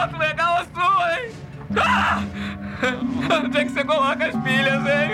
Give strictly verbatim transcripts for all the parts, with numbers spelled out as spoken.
foto legal a sua, hein? Ah! Onde é que você coloca as pilhas, hein?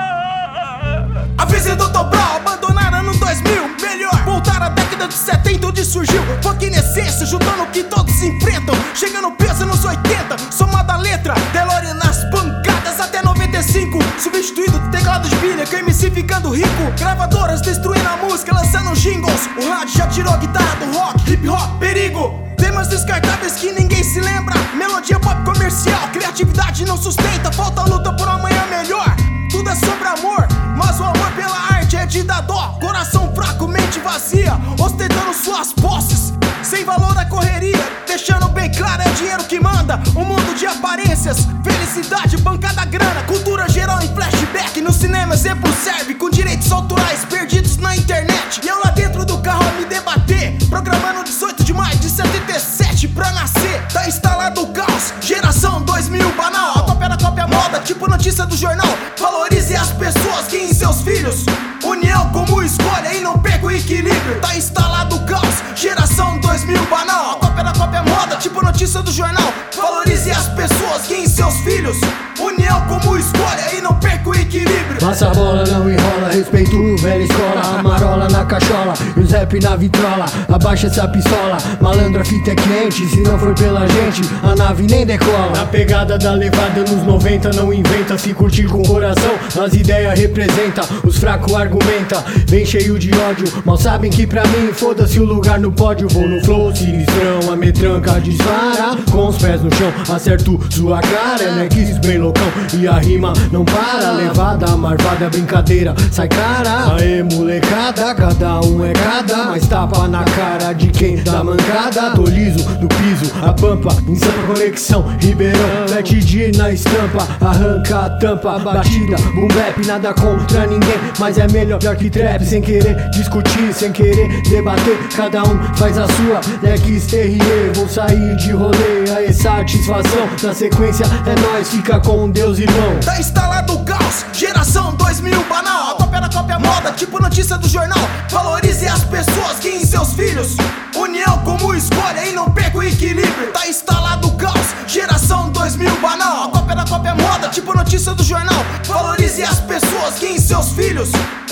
Ah! Avisa doutor Brown, abandonaram no dois mil. Melhor voltar à década de setenta, onde surgiu funk in essência, juntando o que todos enfrentam. Chegando peso nos oitenta, somada a letra DeLorean nas pancadas até noventa e cinco. Substituído do teclado de pilha, com M C ficando rico. Gravadoras destruindo a música, lançando jingles. O rádio já tirou a guitarra do rock, hip hop, perigo. Temas descartáveis que ninguém se lembra. Melodia pop comercial, criatividade não sustenta. Falta luta por um amanhã melhor. Tudo é sobre amor, mas o amor pela arte é de dar dó. Coração fraco, mente vazia, ostentando suas posses, sem valor da correria, deixando bem claro, é dinheiro que manda. Um mundo de aparências, felicidade, bancada grana. Cultura geral em flashback, no cinema exemplo serve. Com direitos autorais perdidos na internet. E eu lá dentro do carro a me debater, programando dezoito de maio de setenta e sete pra nascer. Tá instalado o caos, geração dois mil banal. A cópia da cópia moda, tipo notícia do jornal. Valorize as pessoas, guiem seus filhos. União como escolha e não perca o equilíbrio. Tá instalado o caos, geração dois mil banal. A cópia da cópia moda, tipo notícia do jornal. Valorize as pessoas, guiem seus filhos. União como escolha e não perca o equilíbrio. Passa a bola, não enrola, respeito velha escola. Amarola na cachola e os rap na vitrola. Abaixa essa pistola, malandro, a fita é quente. Se não for pela gente, a nave nem decola. Na pegada da levada nos noventa, não inventa. Se curtir com o coração, as ideias representa. Os fracos argumenta, vem cheio de ódio. Mal sabem que pra mim, foda-se o lugar no pódio. Vou no flow, sinistrão, a metranca dispara. Com os pés no chão, acerto sua cara. Né, quis bem loucão e a rima não para. Levada, marvada, brincadeira, sai cara. Aê molecada, cada um é cada. Mas tapa na cara de quem dá mancada. Tô liso do piso, a pampa, insana conexão. Ribeirão, Fat D na estampa. Arranca a tampa, batida, boom bap. Nada contra ninguém, mas é melhor que trap. Sem querer discutir, sem querer debater. Cada um faz a sua, Lex Terrier. Vou sair de rolê, aí satisfação. Na sequência é nóis, fica com Deus, irmão. Tá instalado o caos, geração dois mil banal. A cópia da cópia moda, tipo notícia do jornal. Valorize as pessoas, guiem seus filhos. União como escolha e não perca o equilíbrio. Tá instalado o caos, geração dois mil banal. A cópia da cópia moda, tipo notícia do jornal. Valorize as pessoas, guiem seus filhos.